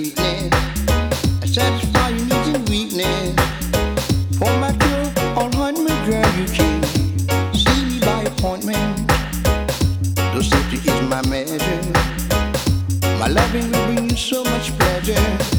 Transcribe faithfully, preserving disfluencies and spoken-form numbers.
sweetness. I satisfy your needs and weakness. For my cure, on honeymoon, girl, you can see me by appointment. Though safety is my measure, my loving will bring you so much pleasure.